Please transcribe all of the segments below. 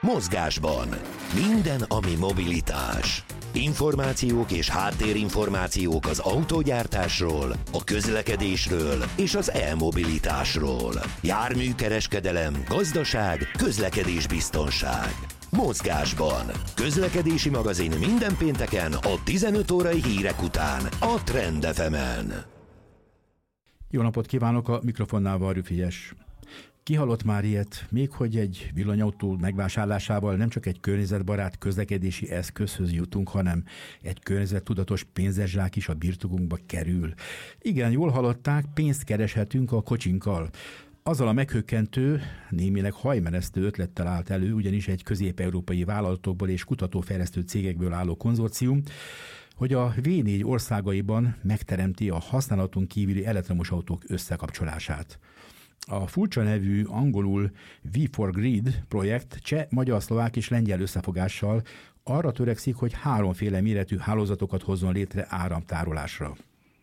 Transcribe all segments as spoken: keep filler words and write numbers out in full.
Mozgásban. Minden, ami mobilitás. Információk és háttérinformációk az autógyártásról, a közlekedésről és az e-mobilitásról. Járműkereskedelem, gazdaság, közlekedésbiztonság. Mozgásban. Közlekedési magazin minden pénteken a tizenöt órai hírek után a Trend ef emen. Jó napot kívánok, a mikrofonnál Varjú Frigyes. Kihallott már ilyet, még hogy egy villanyautó megvásárlásával nem csak egy környezetbarát közlekedési eszközhöz jutunk, hanem egy környezettudatos pénzezsák is a birtokunkba kerül. Igen, jól hallották, pénzt kereshetünk a kocsinkkal. Azzal a meghökkentő, némileg hajmeresztő ötlettel állt elő, ugyanis egy közép-európai vállalatokból és kutatófejlesztő cégekből álló konzorcium, hogy a vé négy országaiban megteremti a használaton kívüli elektromos autók összekapcsolását. A furcsa nevű angolul vé for Grid projekt cseh, magyar, szlovák és lengyel összefogással arra törekszik, hogy háromféle méretű hálózatokat hozzon létre áramtárolásra.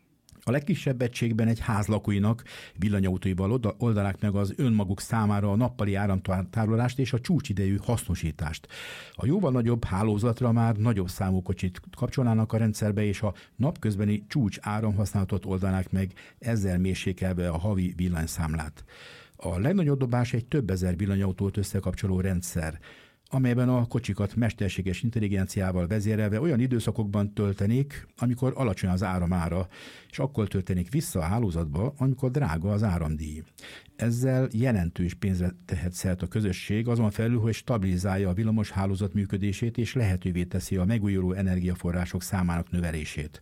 A legkisebb egységben egy ház lakóinak villanyautóival oldanák meg az önmaguk számára a nappali áramtárolást és a csúcsidejű hasznosítást. A jóval nagyobb hálózatra már nagyobb számú kocsit kapcsolnának a rendszerbe, és a napközbeni csúcs áramhasználatot oldanák meg, ezzel mérsékelve a havi villanyszámlát. A legnagyobb dobás egy több ezer villanyautót összekapcsoló rendszer, amelyben a kocsikat mesterséges intelligenciával vezérelve olyan időszakokban töltenék, amikor alacsony az áramára, és akkor töltenék vissza a hálózatba, amikor drága az áramdíj. Ezzel jelentős pénzre tehet szert a közösség, azon felül, hogy stabilizálja a villamos hálózat működését, és lehetővé teszi a megújuló energiaforrások számának növelését.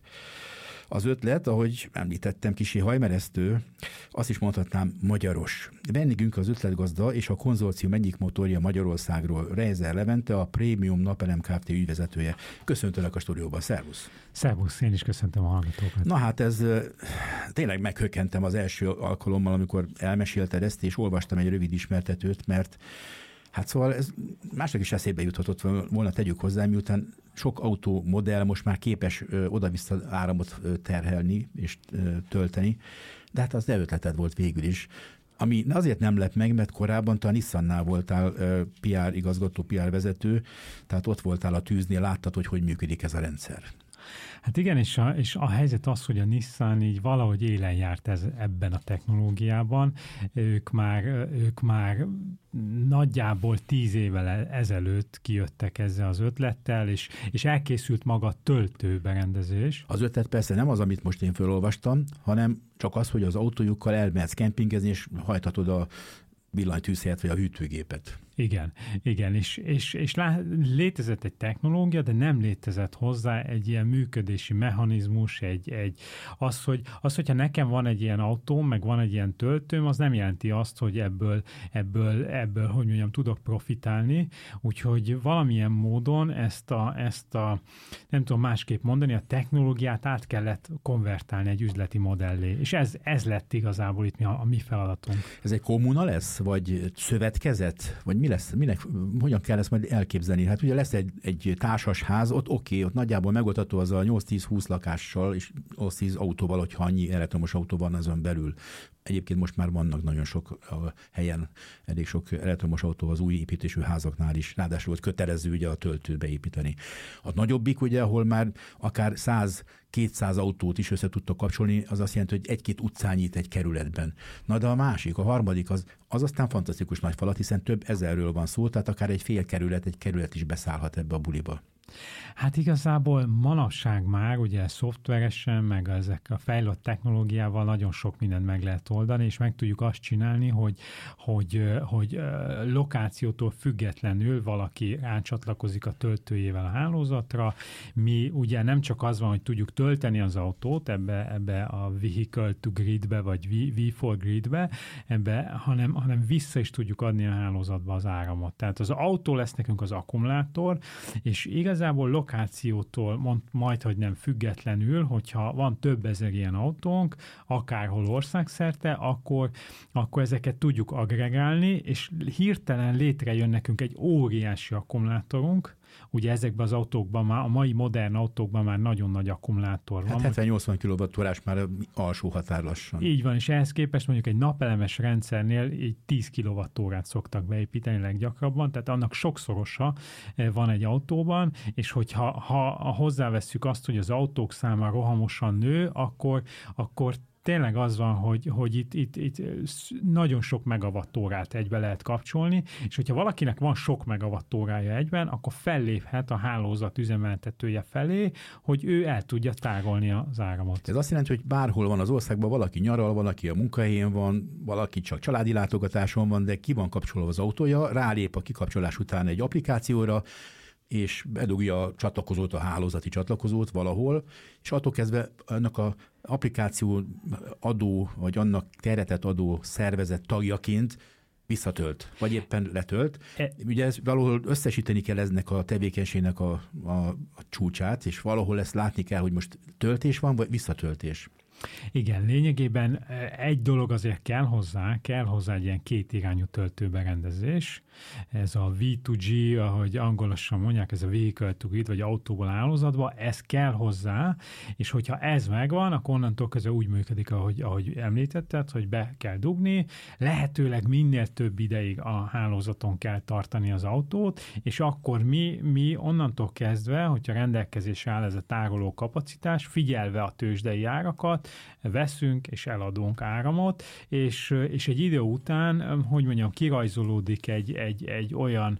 Az ötlet, ahogy említettem, kicsi hajmeresztő, azt is mondhatnám magyaros. Vendégünk az ötletgazda és a konzorcium egyik motorja Magyarországról, Reiser Levente, a Prémium Napelem Kft. Ügyvezetője. Köszöntelek a stúdióban, szervusz! Szervusz, én is köszöntöm a hallgatókat. Na hát ez tényleg meghökkentem az első alkalommal, amikor elmesélted ezt, és olvastam egy rövid ismertetőt, mert hát szóval ez másnak is eszébe juthatott volna, tegyük hozzá, miután sok autómodell most már képes ö, oda-vissza áramot ö, terhelni és ö, tölteni, de hát az te ötleted volt végül is. Ami azért nem lep meg, mert korábban te a Nissannál voltál ö, pé er igazgató, pé er vezető, tehát ott voltál a tűznél, láttad, hogy hogy működik ez a rendszer. Hát igen, és a, és a helyzet az, hogy a Nissan így valahogy élen járt ez, ebben a technológiában. Ők már, ők már nagyjából tíz évvel ezelőtt kijöttek ezzel az ötlettel, és, és elkészült maga a töltőberendezés. Az ötlet persze nem az, amit most én felolvastam, hanem csak az, hogy az autójukkal elmehetsz kempingezni, és hajthatod a villanytűzhelyet vagy a hűtőgépet. Igen, igen, és, és, és lá, létezett egy technológia, de nem létezett hozzá egy ilyen működési mechanizmus, egy, egy, az, hogy, az, hogyha nekem van egy ilyen autóm, meg van egy ilyen töltőm, az nem jelenti azt, hogy ebből, ebből, ebből hogy mondjam, tudok profitálni, úgyhogy valamilyen módon ezt a, ezt a, nem tudom másképp mondani, a technológiát át kellett konvertálni egy üzleti modellé, és ez, ez lett igazából itt mi a, a mi feladatunk. Ez egy kommuna lesz, vagy szövetkezet, vagy mi lesz, minek, hogyan kell ezt majd elképzelni? Hát ugye lesz egy, egy társas ház, ott oké, okay, ott nagyjából megoldható az a nyolc-tíz-húsz lakással, és nyolc-tíz autóval, hogyha annyi elektromos autó van azon belül. Egyébként most már vannak nagyon sok a helyen, elég sok elektromos autó az új építésű házaknál is, ráadásul volt kötelező ugye a töltőt beépíteni. A nagyobbik ugye, ahol már akár száz-kétszáz autót is össze tudtak kapcsolni, az azt jelenti, hogy egy-két utcányit egy kerületben. Na de a másik, a harmadik, az, az aztán fantasztikus nagy falat, hiszen több ezerről van szó, tehát akár egy fél kerület, egy kerület is beszállhat ebbe a buliba. Hát igazából manapság már ugye szoftveresen, meg ezek a fejlett technológiával nagyon sok mindent meg lehet oldani, és meg tudjuk azt csinálni, hogy, hogy, hogy lokációtól függetlenül valaki rácsatlakozik a töltőjével a hálózatra. Mi ugye nem csak az van, hogy tudjuk tölteni az autót ebbe, ebbe a vehicle to gridbe, vagy vé for gridbe, ebbe, hanem, hanem vissza is tudjuk adni a hálózatba az áramot. Tehát az autó lesz nekünk az akkumulátor, és igaz igazából lokációtól mond, majd, hogy nem függetlenül, hogyha van több ezer ilyen autónk, akárhol országszerte, akkor, akkor ezeket tudjuk agregálni, és hirtelen létrejön nekünk egy óriási akkumulátorunk, Ugye ezekben az autókban már, a mai modern autókban már nagyon nagy akkumulátor van. Hát hetven-nyolcvan kilowattórás már alsó határ lassan. Így van, és ehhez képest mondjuk egy napelemes rendszernél így tíz kilowattórát szoktak beépíteni leggyakrabban, tehát annak sokszorosa van egy autóban, és hogyha ha, ha hozzáveszünk azt, hogy az autók száma rohamosan nő, akkor, akkor tényleg az van, hogy, hogy itt, itt, itt nagyon sok megawattórát egybe lehet kapcsolni, és hogyha valakinek van sok megawattórája egyben, akkor felléphet a hálózat üzemeltetője felé, hogy ő el tudja tárolni az áramot. Ez azt jelenti, hogy bárhol van az országban, valaki nyaral, valaki a munkahelyén van, valaki csak családi látogatáson van, de ki van kapcsolva az autója, rálép a kikapcsolás után egy applikációra, és bedugja a csatlakozót, a hálózati csatlakozót valahol, és attól kezdve annak az applikáció adó, vagy annak terhetett adó szervezet tagjaként visszatölt, vagy éppen letölt. E... Ugye ez valahol összesíteni kell eznek a tevékenységnek a, a, a csúcsát, és valahol ezt látni kell, hogy most töltés van, vagy visszatöltés. Igen, lényegében egy dolog azért kell hozzá, kell hozzá egy ilyen kétirányú töltőberendezés. Ez a vé kettő gé, ahogy angolosan mondják, ez a vehicle to grid, vagy autóból hálózatba, ez kell hozzá, és hogyha ez megvan, akkor onnantól kezdve úgy működik, ahogy, ahogy említetted, hogy be kell dugni, lehetőleg minél több ideig a hálózaton kell tartani az autót, és akkor mi, mi onnantól kezdve, hogyha rendelkezésre áll ez a tároló kapacitás, figyelve a tőzsdei árakat, veszünk és eladunk áramot, és, és egy idő után, hogy mondjam, kirajzolódik egy, egy, egy olyan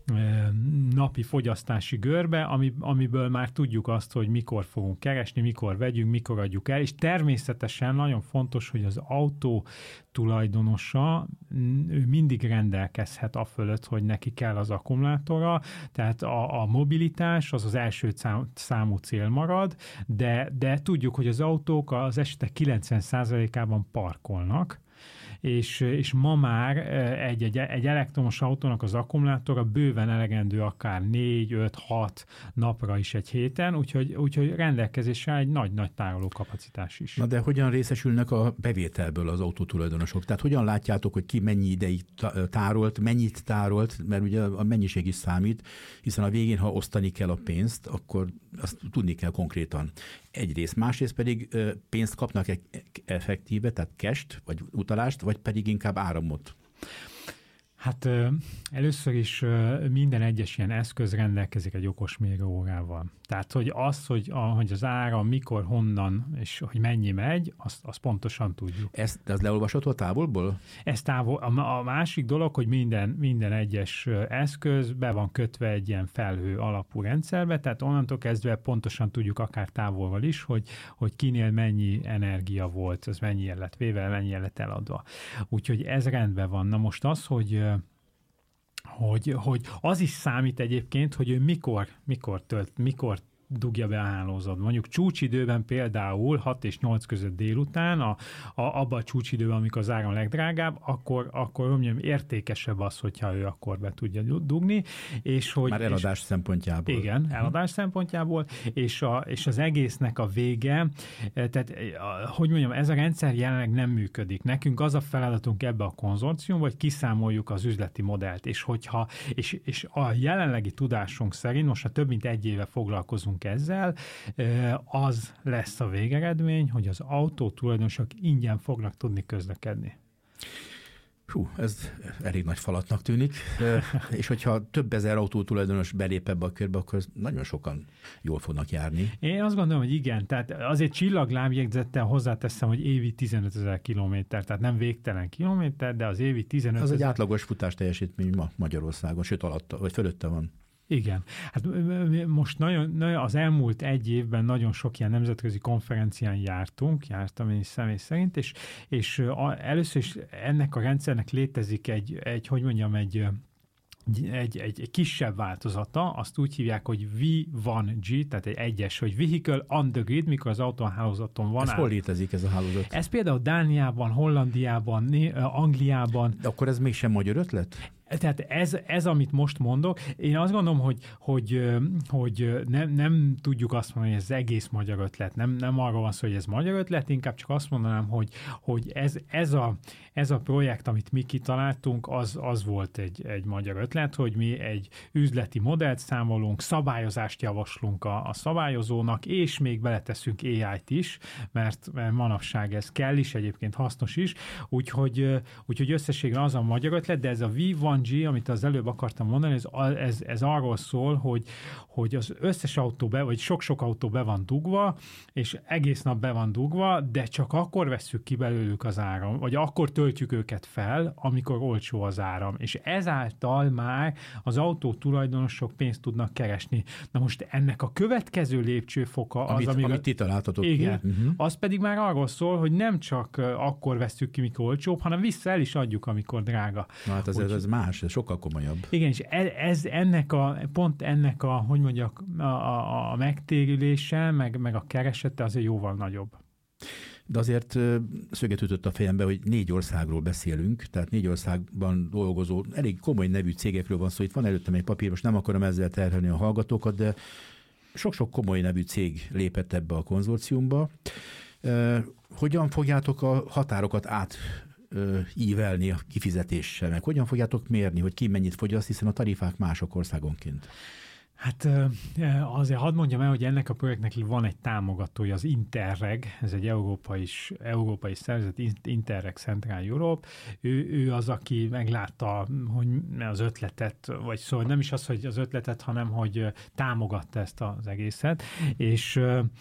napi fogyasztási görbe, ami, amiből már tudjuk azt, hogy mikor fogunk keresni, mikor vegyünk, mikor adjuk el, és természetesen nagyon fontos, hogy az autó tulajdonosa ő mindig rendelkezhet a fölött, hogy neki kell az akkumulátora, tehát a, a mobilitás az az első számú cél marad, de, de tudjuk, hogy az autók az esetek kilencven százalékában parkolnak, és, és ma már egy, egy, egy elektromos autónak az akkumulátora bőven elegendő akár négy, öt, hat napra is egy héten, úgyhogy, úgyhogy rendelkezésre egy nagy-nagy tároló kapacitás is. Na de hogyan részesülnek a bevételből az autótulajdonosok? Tehát hogyan látjátok, hogy ki mennyi ideig tárolt, mennyit tárolt, mert ugye a mennyiség is számít, hiszen a végén, ha osztani kell a pénzt, akkor azt tudni kell konkrétan. Egyrészt, másrészt pedig pénzt kapnak effektíve, tehát cash-t, vagy utalást, vagy pedig inkább áramot? Hát először is minden egyes ilyen eszköz rendelkezik egy okos mérőórával. Tehát, hogy az, hogy, a, hogy az áram mikor, honnan, és hogy mennyi megy, azt, azt pontosan tudjuk. Ez, ez leolvasható a távolból? Ez távol. A, a másik dolog, hogy minden, minden egyes eszköz be van kötve egy ilyen felhő alapú rendszerbe, tehát onnantól kezdve pontosan tudjuk akár távolval is, hogy, hogy kinél mennyi energia volt, az mennyi lett véve, mennyi lett eladva. Úgyhogy ez rendben van. Na most az, hogy Hogy, hogy az is számít egyébként, hogy ő mikor, mikor tölt, mikor dugja be a hálózatba. Mondjuk csúcsidőben például hat és nyolc között délután, a, a, abban a csúcsidőben, amikor az áram legdrágább, akkor, akkor mondjam, értékesebb az, hogyha ő akkor be tudja dugni. És hogy, Már eladás és, szempontjából. Igen, eladás hm. szempontjából, és, a, és az egésznek a vége, tehát hogy mondjam, ez a rendszer jelenleg nem működik. Nekünk az a feladatunk ebbe a konzorciumba, hogy kiszámoljuk az üzleti modellt, és hogyha, és, és a jelenlegi tudásunk szerint, most már több mint egy éve foglalkozunk ezzel, az lesz a végeredmény, hogy az autó tulajdonosok ingyen fognak tudni közlekedni. Hú, ez elég nagy falatnak tűnik, és hogyha több ezer autó tulajdonos belép ebbe a körbe, akkor nagyon sokan jól fognak járni. Én azt gondolom, hogy igen, tehát azért csillaglábjegyzettel hozzáteszem, hogy évi tizenöt ezer kilométer, tehát nem végtelen kilométer, de az évi tizenöt ezer. Az egy átlagos futás teljesítmény ma Magyarországon, sőt alatta, vagy fölötte van. Igen. Hát most nagyon, nagyon, az elmúlt egy évben nagyon sok ilyen nemzetközi konferencián jártunk, jártam én is személy szerint, és, és a, először is ennek a rendszernek létezik egy, egy hogy mondjam, egy Egy, egy, egy kisebb változata, azt úgy hívják, hogy vé egy gé, tehát egy egyes, hogy Vehicle on the Grid, mikor az autóhálózaton van. Ez hol létezik ez a hálózat? Ez például Dániában, Hollandiában, Angliában. De akkor ez mégsem magyar ötlet? Tehát ez, ez, amit most mondok, én azt gondolom, hogy, hogy, hogy nem, nem tudjuk azt mondani, hogy ez egész magyar ötlet. Nem, nem arról van szó, hogy ez magyar ötlet, inkább csak azt mondanám, hogy, hogy ez, ez, a, ez a projekt, amit mi kitaláltunk, az, az volt egy, egy magyar ötlet, hogy mi egy üzleti modellt számolunk, szabályozást javaslunk a, a szabályozónak, és még beleteszünk á í-t is, mert, mert manapság ez kell is, egyébként hasznos is, úgyhogy, úgyhogy összességben az a magyar ötlet, de ez a vé egy gé, amit az előbb akartam mondani, ez, ez, ez arról szól, hogy, hogy az összes autó be, vagy sok-sok autó be van dugva, és egész nap be van dugva, de csak akkor vesszük ki belőlük az áram, vagy akkor töltjük őket fel, amikor olcsó az áram. És ezáltal már az autó tulajdonosok pénzt tudnak keresni. Na most ennek a következő lépcsőfoka az, amit, amivel, amit ti találtatok igen, ki. Uh-huh. Az pedig már arról szól, hogy nem csak akkor vesszük ki, mikor olcsóbb, hanem vissza el is adjuk, amikor drága. Na hát ez, Úgy, ez más, ez sokkal komolyabb. Igen, és ez ennek a, pont ennek a, hogy mondjak, a, a, a megtérülése, meg, meg a keresete azért jóval nagyobb. De azért szöget ütött a fejembe, hogy négy országról beszélünk, tehát négy országban dolgozó, elég komoly nevű cégekről van szó. Itt van előttem egy papír, most nem akarom ezzel terhelni a hallgatókat, de sok-sok komoly nevű cég lépett ebbe a konzorciumba. Hogyan fogjátok a határokat át ívelni a kifizetéssel, meg hogyan fogjátok mérni, hogy ki mennyit fogyaszt, hiszen a tarifák mások országonként? Hát azért hadd mondjam el, hogy ennek a projektnek van egy támogatója, az Interreg, ez egy európai, európai szervezet, Interreg Central Europe. Ő, ő az, aki meglátta, hogy az ötletet, vagy szóval nem is az, hogy az ötletet, hanem hogy támogatta ezt az egészet, és,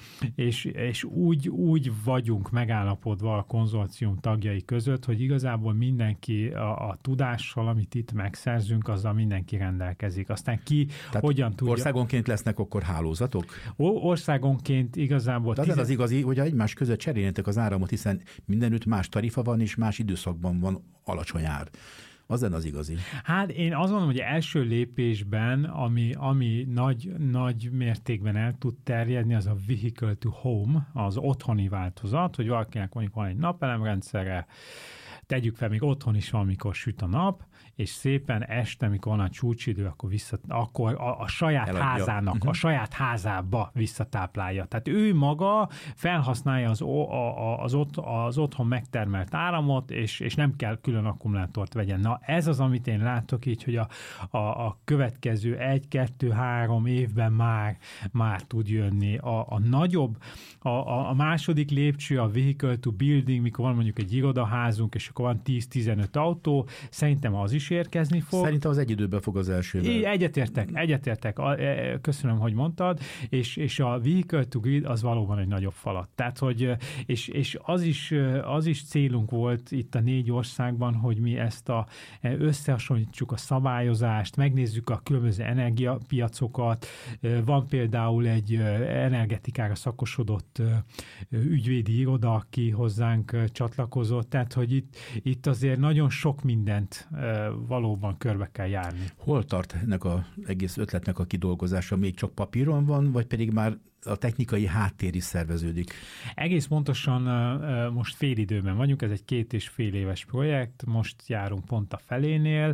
és, és úgy, úgy vagyunk megállapodva a konzorcium tagjai között, hogy igazából mindenki a, a tudással, amit itt megszerzünk, azzal mindenki rendelkezik. Aztán ki Tehát hogyan tud országonként lesznek akkor hálózatok? Országonként igazából... De az, tizen... az igazi, hogy egymás között cseréljetek az áramot, hiszen mindenütt más tarifa van, és más időszakban van alacsony ár. Az lenne az igazi. Hát én azt mondom, hogy első lépésben, ami, ami nagy, nagy mértékben el tud terjedni, az a vehicle to home, az otthoni változat, hogy valakinek mondjuk van egy napelemrendszere, tegyük fel, még otthon is van, amikor süt a nap, és szépen este, mikor van a csúcsidő, akkor, vissza, akkor a, a saját Eladja. házának, uh-huh. a saját házába visszatáplálja. Tehát ő maga felhasználja az, a, az, ott, az otthon megtermelt áramot, és, és nem kell külön akkumulátort vegyen. Na ez az, amit én látok így, hogy a, a, a következő egy, kettő, három évben már, már tud jönni. A, a nagyobb, a, a második lépcső, a vehicle to building, mikor van mondjuk egy irodaházunk, és akkor van tíz-tizenöt autó, szerintem az is érkezni fog. Szerintem az egy időben fog az elsővel. Egyetértek, egyetértek. Köszönöm, hogy mondtad, és, és a vehicle to grid az valóban egy nagyobb falat. Tehát, hogy, és, és az, is, az is célunk volt itt a négy országban, hogy mi ezt a, összehasonlítsuk a szabályozást, megnézzük a különböző energiapiacokat. Van például egy energetikára szakosodott ügyvédi iroda, aki hozzánk csatlakozott, tehát, hogy itt, itt azért nagyon sok mindent valóban körbe kell járni. Hol tart ennek az egész ötletnek a kidolgozása? Még csak papíron van, vagy pedig már a technikai háttér is szerveződik? Egész pontosan most fél időben vagyunk, ez egy két és fél éves projekt, most járunk pont a felénél,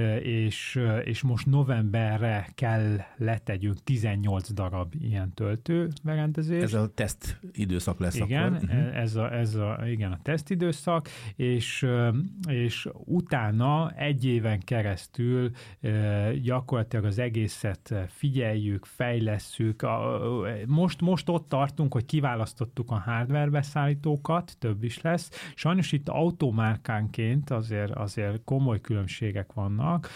és, és most novemberre kell letegyünk tizennyolc darab ilyen töltőberendezést. Ez a teszt időszak lesz igen, akkor. Uh-huh. Ez a, ez a, igen, a teszt időszak, és, és utána egy éven keresztül gyakorlatilag az egészet figyeljük, fejlesszük. Most, most ott tartunk, hogy kiválasztottuk a hardware beszállítókat, több is lesz. Sajnos itt automárkánként azért, azért komoly különbségek vannak,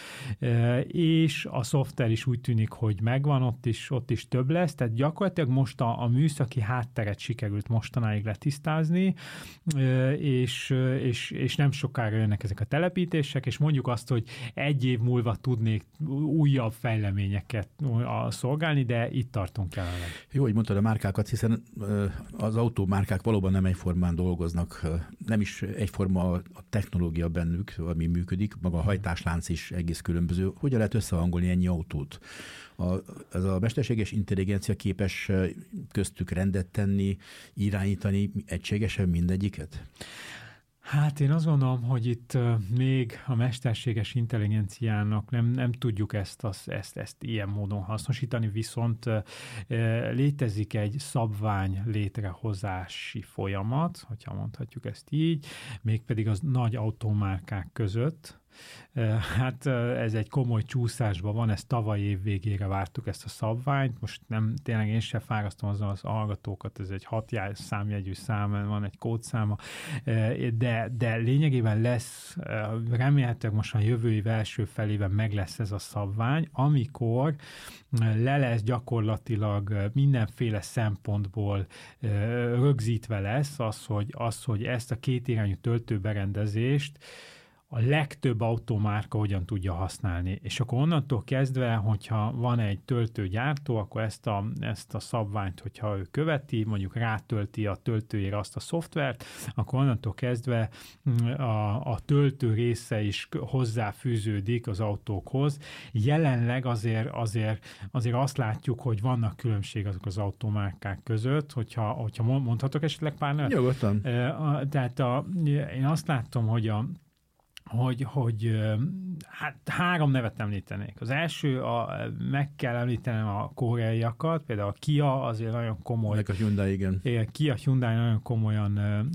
és a szoftver is úgy tűnik, hogy megvan, ott is, ott is több lesz, tehát gyakorlatilag most a, a műszaki hátteret sikerült mostanáig letisztázni, és, és, és nem sokára jönnek ezek a telepítések, és mondjuk azt, hogy egy év múlva tudnék újabb fejleményeket szolgálni, de itt tartunk jelenleg. Jó, hogy mondtad a márkákat, hiszen az autómárkák valóban nem egyformán dolgoznak, nem is egyforma a technológia bennük, ami működik, maga a hajtáslánc is egész különböző. Hogyan lehet összehangolni ennyi autót? A, ez a mesterséges intelligencia képes köztük rendet tenni, irányítani egységesen mindegyiket? Hát én azt gondolom, hogy itt még a mesterséges intelligenciának nem, nem tudjuk ezt, az, ezt, ezt ilyen módon hasznosítani, viszont létezik egy szabvány létrehozási folyamat, hogyha mondhatjuk ezt így, mégpedig az nagy automárkák között. Hát ez egy komoly csúszásban van, ezt tavaly év végére vártuk ezt a szabványt, most nem, tényleg én sem fárasztom azon az hallgatókat, ez egy hat számjegyű szám, van egy kódszáma, de, de lényegében lesz, remélhetőleg most a jövő év első felében meg lesz ez a szabvány, amikor le lesz gyakorlatilag mindenféle szempontból rögzítve lesz az, hogy, az, hogy ezt a kétirányú töltőberendezést a legtöbb automárka hogyan tudja használni. És akkor onnantól kezdve, hogyha van egy töltőgyártó, akkor ezt a, ezt a szabványt, hogyha ő követi, mondjuk rátölti a töltőjére azt a szoftvert, akkor onnantól kezdve a, a töltő része is hozzáfűződik az autókhoz. Jelenleg azért, azért, azért azt látjuk, hogy vannak különbség azok az automárkák között, hogyha, hogyha mondhatok esetleg pár nevet? Nyugodtan. Tehát a, én azt látom, hogy a hogy, hogy hát három nevet említenék. Az első, a, meg kell említenem a koreaiakat, például a Kia azért nagyon komoly. Meg a Hyundai, igen. Kia, Hyundai nagyon komolyan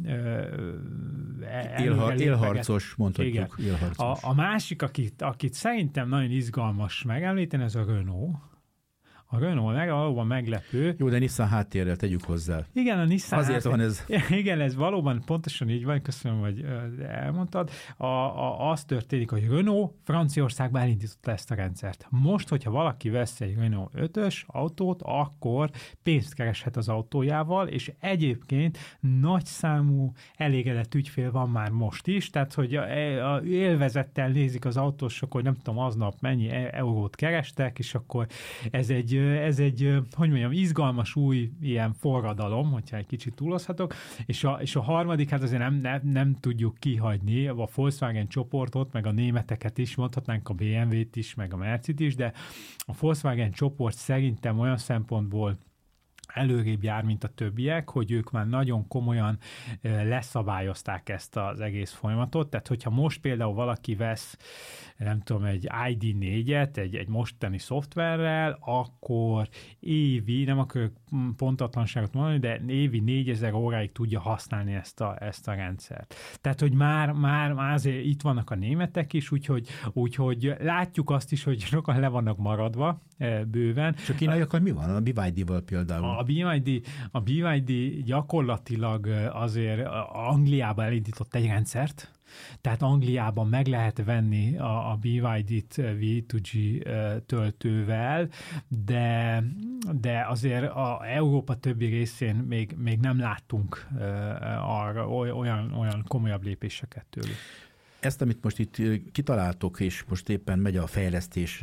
Élha, élharcos, mondhatjuk. Élharcos. A, a másik, akit, akit szerintem nagyon izgalmas megemlíteni, ez a Renault. A Renault meg valóban meglepő. Jó, de Nissan háttérrel tegyük hozzá. Igen, a Nissan Azért háttér... van ez. Igen, ez valóban pontosan így van, köszönöm, hogy elmondtad. A, a, az történik, hogy Renault Franciaországban elindította ezt a rendszert. Most, hogyha valaki vesz egy Renault ötös autót, akkor pénzt kereshet az autójával, és egyébként nagyszámú elégedett ügyfél van már most is, tehát hogy a, a élvezettel nézik az autósok, hogy nem tudom, aznap mennyi eurót kerestek, és akkor ez egy ez egy, hogy mondjam, izgalmas új ilyen forradalom, hogyha egy kicsit túlozhatok, és a, és a harmadik, hát azért nem, nem, nem tudjuk kihagyni a Volkswagen csoportot, meg a németeket is, mondhatnánk a bé em vét is, meg a Mercedes is, de a Volkswagen csoport szerintem olyan szempontból előrébb jár, mint a többiek, hogy ők már nagyon komolyan leszabályozták ezt az egész folyamatot. Tehát, hogyha most például valaki vesz, nem tudom, egy i dé négyet, egy, egy mostani szoftverrel, akkor évi, nem akarok pontatlanságot mondani, de évi négyezer óráig tudja használni ezt a, ezt a rendszert. Tehát, hogy már, már, már azért itt vannak a németek is, úgyhogy, úgyhogy látjuk azt is, hogy sokan le vannak maradva bőven. És a kínaiakkal mi van? A bé vé dé-val például? A bé vé dé, a bé vé dé gyakorlatilag azért Angliába elindított egy rendszert, tehát Angliában meg lehet venni a, a bé vé dét vé kettő gé töltővel, de, de azért a Európa többi részén még, még nem láttunk arra olyan, olyan komolyabb lépéseket tőlük. Ezt, amit most itt kitaláltok, és most éppen megy a fejlesztés,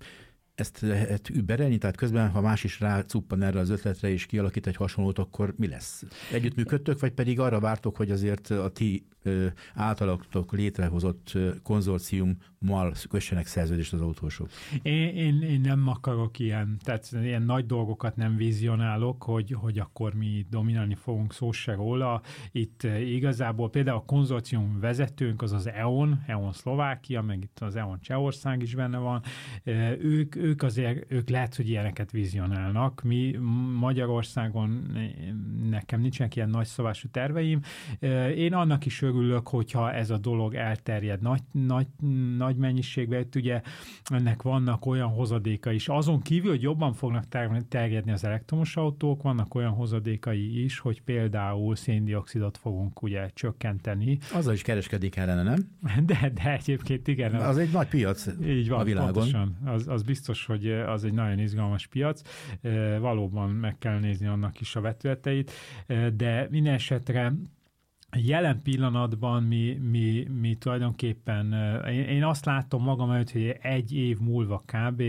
ezt lehet überelni, tehát közben, ha más is rácuppan erre az ötletre és kialakít egy hasonlót, akkor mi lesz? Együttműködtök, vagy pedig arra vártok, hogy azért a ti általatok létrehozott konzorciummal kössenek szerződést az autósok? Én, én, én nem akarok ilyen, tehát ilyen nagy dolgokat nem vizionálok, hogy, hogy akkor mi dominálni fogunk, szó se róla. Itt igazából például a konzorcium vezetőnk az az é o en, é o en Szlovákia, meg itt az é o en Csehország is benne van. Ők, ők azért, ők lehet, hogy ilyeneket vizionálnak. Mi Magyarországon nekem nincsenek ilyen nagyszabású terveim. Én annak is örülök, hogyha ez a dolog elterjed nagy, nagy, nagy mennyiségben. Ugye ennek vannak olyan hozadékai is. Azon kívül, hogy jobban fognak terjedni az elektromos autók, vannak olyan hozadékai is, hogy például széndioxidot fogunk ugye csökkenteni. Azzal is kereskedik ellene, nem? De, de egyébként igen. Az, az egy nagy piac így van, a világon. Pontosan. Az, az biztos, hogy az egy nagyon izgalmas piac. Valóban meg kell nézni annak is a vetületeit, de minden esetre jelen pillanatban mi, mi, mi tulajdonképpen, én, én azt látom magam előtt, hogy egy év múlva kb.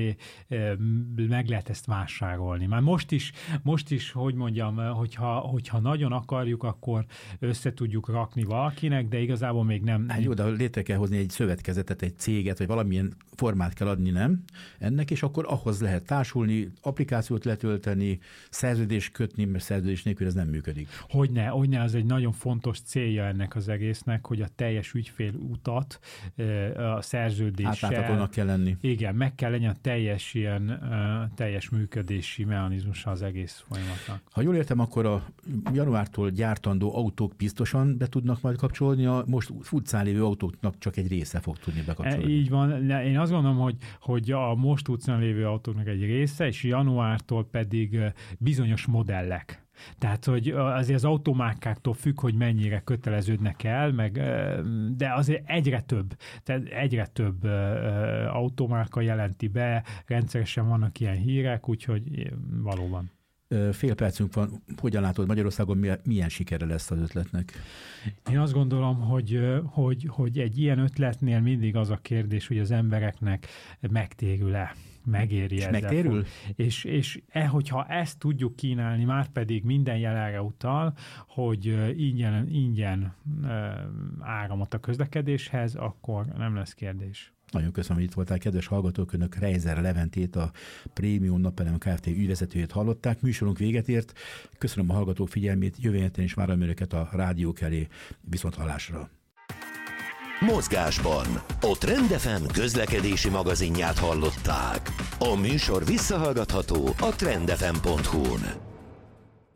Meg lehet ezt vásárolni. Már most is, most is, hogy mondjam, hogyha, hogyha nagyon akarjuk, akkor össze tudjuk rakni valakinek, de igazából még nem. Hát jó, de létre kell hozni egy szövetkezetet, egy céget, vagy valamilyen formát kell adni, nem? Ennek, és akkor ahhoz lehet társulni, applikációt letölteni, szerződést kötni, mert szerződés nélkül ez nem működik. Hogyne, hogyne, az egy nagyon fontos célja ennek az egésznek, hogy a teljes ügyfélutat a szerződéssel... Átláthatónak kell lenni. Igen, meg kell legyen a teljes ilyen teljes működési mechanizmusa az egész folyamatnak. Ha jól értem, akkor a januártól gyártandó autók biztosan be tudnak majd kapcsolódni, a most utcán lévő autóknak csak egy része fog tudni bekapcsolódni. Így van. Én azt gondolom, hogy, hogy a most utcán lévő autóknak egy része, és januártól pedig bizonyos modellek. Tehát, hogy azért az automárkáktól függ, hogy mennyire köteleződnek el, meg, de azért egyre több, tehát egyre több automárka jelenti be, rendszeresen vannak ilyen hírek, úgyhogy valóban. Fél percünk van. Hogyan látod Magyarországon, milyen sikere lesz az ötletnek? Én azt gondolom, hogy, hogy, hogy egy ilyen ötletnél mindig az a kérdés, hogy az embereknek megtérül-e. Megéri és ezzel. megtérül? És, és e, hogyha ezt tudjuk kínálni, már pedig minden jelenre utal, hogy ingyen, ingyen áramot a közlekedéshez, akkor nem lesz kérdés. Nagyon köszönöm, hogy itt voltál, kedves hallgatók, önök Reiser Leventét, a Prémium Napelem Kft. Ügyvezetőjét hallották. Műsorunk véget ért. Köszönöm a hallgatók figyelmét, jövő héten is várom önöket a rádiók elé. Viszonthallásra. Mozgásban a Trend ef em közlekedési magazinját hallották. A műsor visszahallgatható a trend f m pont hu-n.